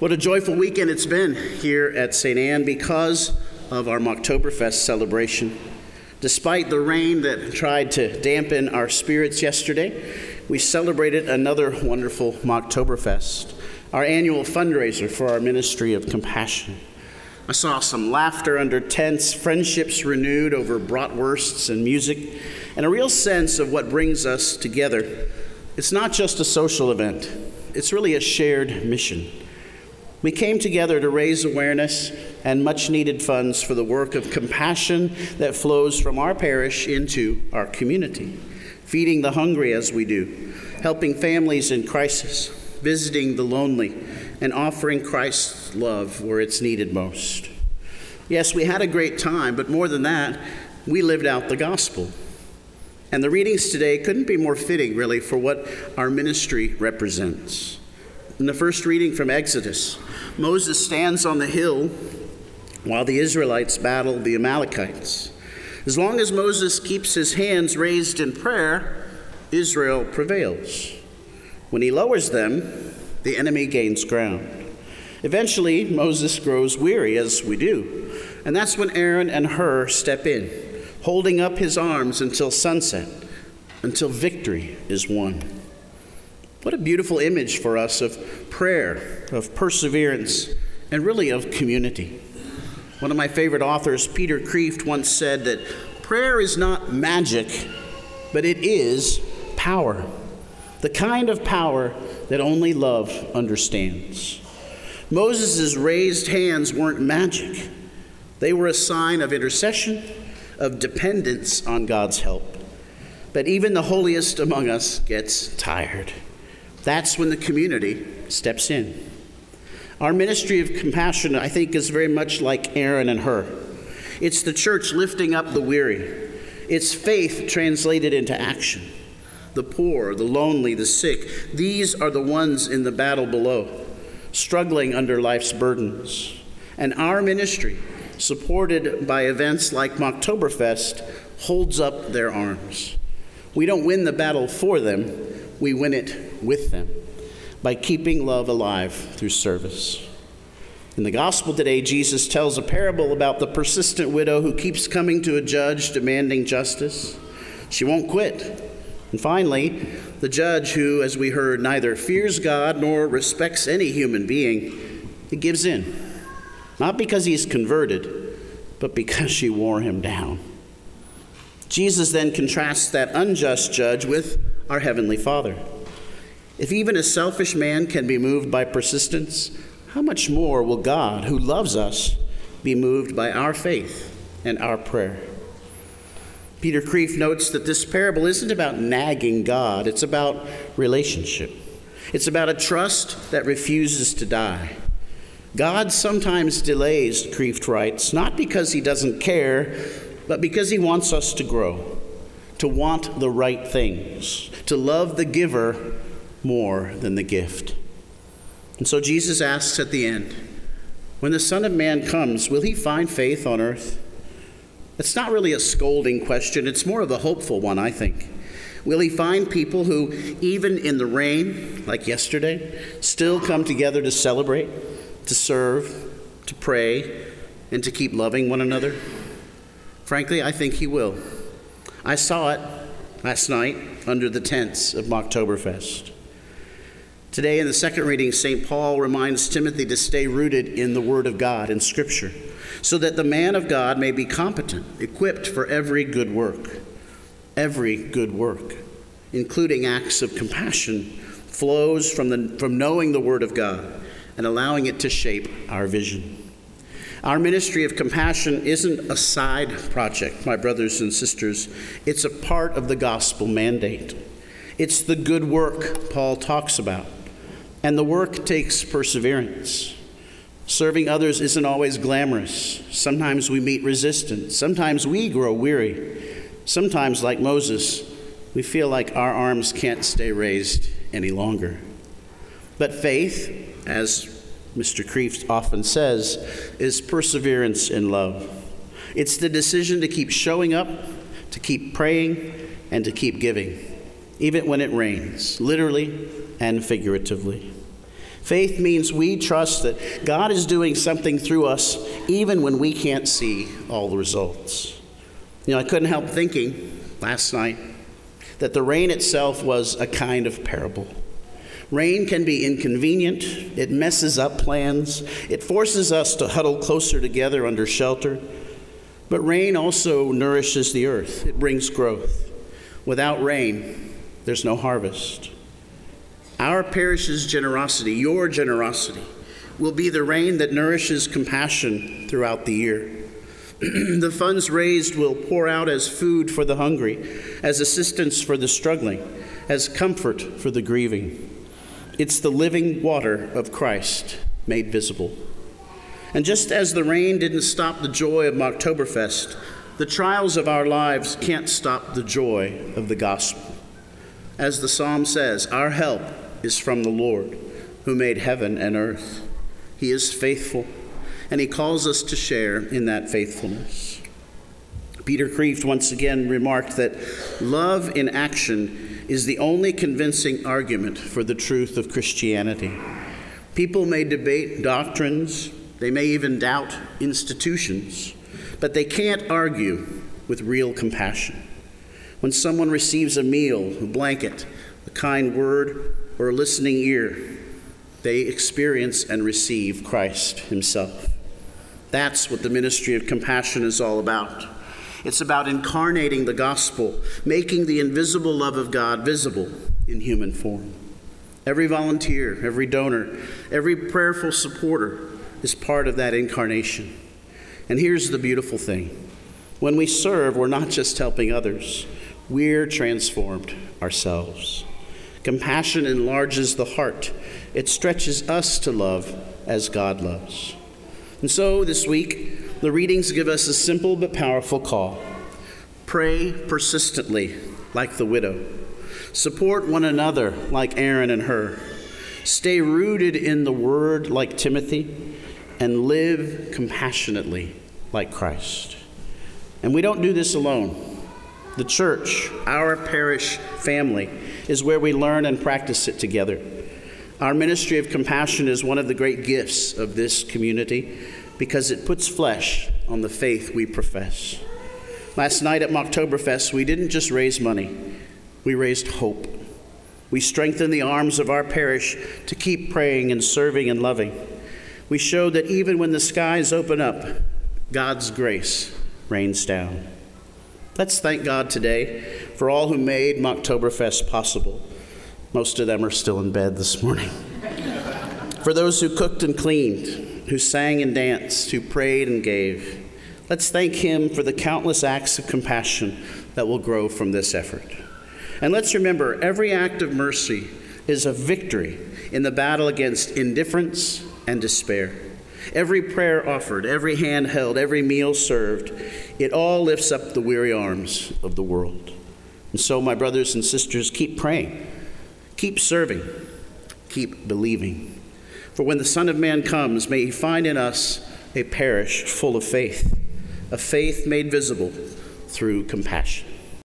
What a joyful weekend it's been here at St. Anne because of our Mocktoberfest celebration. Despite the rain that tried to dampen our spirits yesterday, we celebrated another wonderful Mocktoberfest, our annual fundraiser for our ministry of compassion. I saw some laughter under tents, friendships renewed over bratwursts and music, and a real sense of what brings us together. It's not just a social event, it's really a shared mission. We came together to raise awareness and much-needed funds for the work of compassion that flows from our parish into our community, feeding the hungry as we do, helping families in crisis, visiting the lonely, and offering Christ's love where it's needed most. Yes, we had a great time, but more than that, we lived out the gospel. And the readings today couldn't be more fitting, really, for what our ministry represents. In the first reading from Exodus, Moses stands on the hill while the Israelites battle the Amalekites. As long as Moses keeps his hands raised in prayer, Israel prevails. When he lowers them, the enemy gains ground. Eventually, Moses grows weary, as we do, and that's when Aaron and Hur step in, holding up his arms until sunset, until victory is won. What a beautiful image for us of prayer, of perseverance, and really of community. One of my favorite authors, Peter Kreeft, once said that prayer is not magic, but it is power. The kind of power that only love understands. Moses' raised hands weren't magic. They were a sign of intercession, of dependence on God's help. But even the holiest among us gets tired. That's when the community steps in. Our ministry of compassion, I think, is very much like Aaron and Hur. It's the church lifting up the weary. It's faith translated into action. The poor, the lonely, the sick, these are the ones in the battle below, struggling under life's burdens. And our ministry, supported by events like Mocktoberfest, holds up their arms. We don't win the battle for them, we win it with them by keeping love alive through service. In the gospel today, Jesus tells a parable about the persistent widow who keeps coming to a judge demanding justice. She won't quit. And finally, the judge who, as we heard, neither fears God nor respects any human being, he gives in. Not because he's converted, but because she wore him down. Jesus then contrasts that unjust judge with our Heavenly Father. If even a selfish man can be moved by persistence, how much more will God, who loves us, be moved by our faith and our prayer? Peter Kreeft notes that this parable isn't about nagging God, it's about relationship. It's about a trust that refuses to die. God sometimes delays, Kreeft writes, not because he doesn't care, but because he wants us to grow, to want the right things, to love the giver more than the gift. And so Jesus asks at the end, when the Son of Man comes, will he find faith on earth? It's not really a scolding question, it's more of a hopeful one, I think. Will he find people who, even in the rain, like yesterday, still come together to celebrate, to serve, to pray, and to keep loving one another? Frankly, I think he will. I saw it last night under the tents of Mocktoberfest. Today, in the second reading, St. Paul reminds Timothy to stay rooted in the Word of God, in Scripture, so that the man of God may be competent, equipped for every good work. Every good work, including acts of compassion, flows from knowing the Word of God and allowing it to shape our vision. Our ministry of compassion isn't a side project, my brothers and sisters. It's a part of the gospel mandate. It's the good work Paul talks about. And the work takes perseverance. Serving others isn't always glamorous. Sometimes we meet resistance. Sometimes we grow weary. Sometimes, like Moses, we feel like our arms can't stay raised any longer. But faith, as Mr. Kreeft often says, is perseverance in love. It's the decision to keep showing up, to keep praying, and to keep giving, even when it rains, literally and figuratively. Faith means we trust that God is doing something through us even when we can't see all the results. I couldn't help thinking last night that the rain itself was a kind of parable. Rain can be inconvenient. It messes up plans. It forces us to huddle closer together under shelter. But rain also nourishes the earth. It brings growth. Without rain, there's no harvest. Our parish's generosity, your generosity, will be the rain that nourishes compassion throughout the year. The funds raised will pour out as food for the hungry, as assistance for the struggling, as comfort for the grieving. It's the living water of Christ made visible. And just as the rain didn't stop the joy of Oktoberfest, the trials of our lives can't stop the joy of the gospel. As the psalm says, our help is from the Lord, who made heaven and earth. He is faithful, and he calls us to share in that faithfulness. Peter Kreeft once again remarked that love in action is the only convincing argument for the truth of Christianity. People may debate doctrines, they may even doubt institutions, but they can't argue with real compassion. When someone receives a meal, a blanket, a kind word, or a listening ear, they experience and receive Christ himself. That's what the ministry of compassion is all about. It's about incarnating the gospel, making the invisible love of God visible in human form. Every volunteer, every donor, every prayerful supporter is part of that incarnation. And here's the beautiful thing. When we serve, we're not just helping others, we're transformed ourselves. Compassion enlarges the heart. It stretches us to love as God loves. And so this week, the readings give us a simple but powerful call. Pray persistently, like the widow. Support one another, like Aaron and Hur. Stay rooted in the word, like Timothy, and live compassionately, like Christ. And we don't do this alone. The church, our parish family, is where we learn and practice it together. Our ministry of compassion is one of the great gifts of this community because it puts flesh on the faith we profess. Last night at Oktoberfest, we didn't just raise money, we raised hope. We strengthened the arms of our parish to keep praying and serving and loving. We showed that even when the skies open up, God's grace rains down. Let's thank God today for all who made Oktoberfest possible. Most of them are still in bed this morning. For those who cooked and cleaned, who sang and danced, who prayed and gave. Let's thank him for the countless acts of compassion that will grow from this effort. And let's remember, every act of mercy is a victory in the battle against indifference and despair. Every prayer offered, every hand held, every meal served, it all lifts up the weary arms of the world. And so, my brothers and sisters, keep praying, keep serving, keep believing. For when the Son of Man comes, may he find in us a parish full of faith, a faith made visible through compassion.